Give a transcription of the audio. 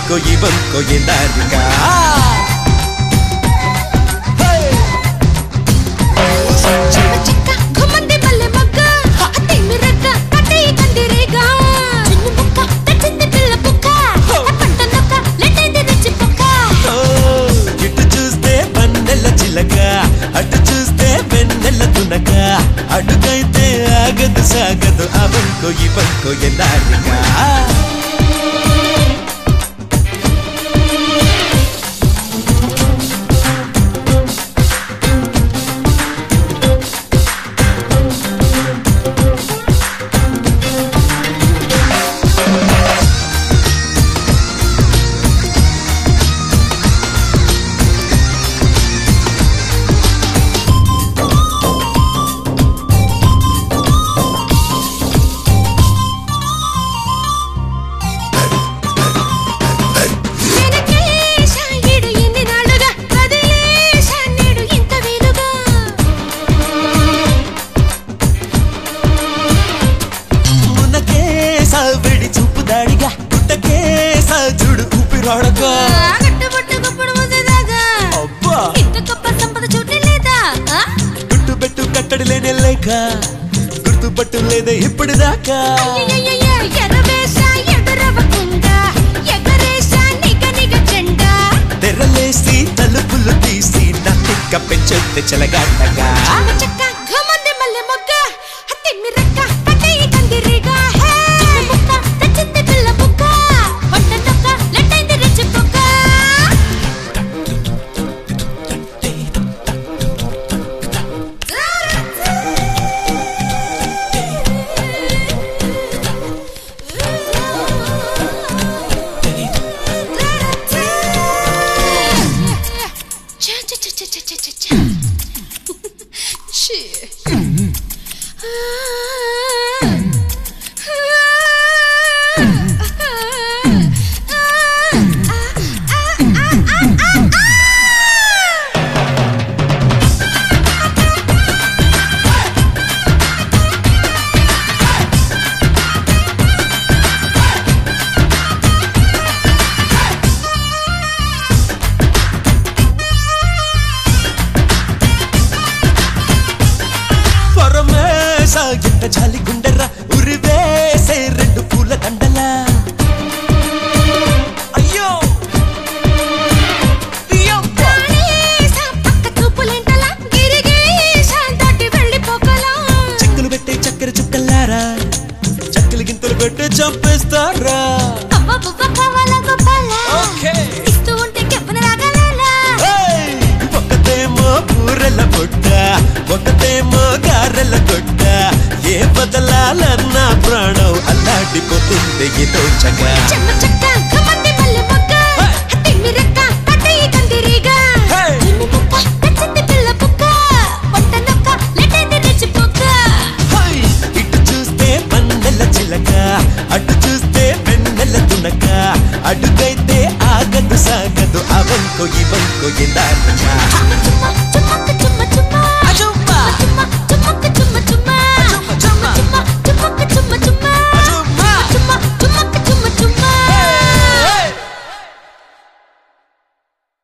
వంకో ఈ వంకో ఎందారిగా అటు చూస్తే వెన్నెల తునక అడుగైతే ఆగదు సాగదు ఆ వంకో ఈ వంకో ఎందారిగా చూడు ఊపిరాడగా గుట్టు పెట్టు కట్టడి లేనే లేక గుర్తుపట్టు లేదే ఇప్పుడు దాకా తెరలేసి తలుపులు తీసి నా తిక్క పెంచొద్దు చెలగాటగా ఎంత జాలి గుండెర్ర ఉరివేసే రెండు పూల దండలా అయ్యో చెక్కులు పెట్టే చక్కెర చుక్కలారా చక్కలు గింతలు పెట్టి చంపేస్తారా ఒకటేమో పూరెల పొట్ట ఒకటేమో గారెల కొట్ట ఏ బదలాలన్నా ప్రాణం అల్లాడిపోతుంది ఏదో చగా ఇటు చూస్తే వెన్నెల చిలక అటు చూస్తే వెన్నెల తునక అడుగైతే ఆగదు సాగదు ఆ వంకో ఈ వంకో ఎందారిగా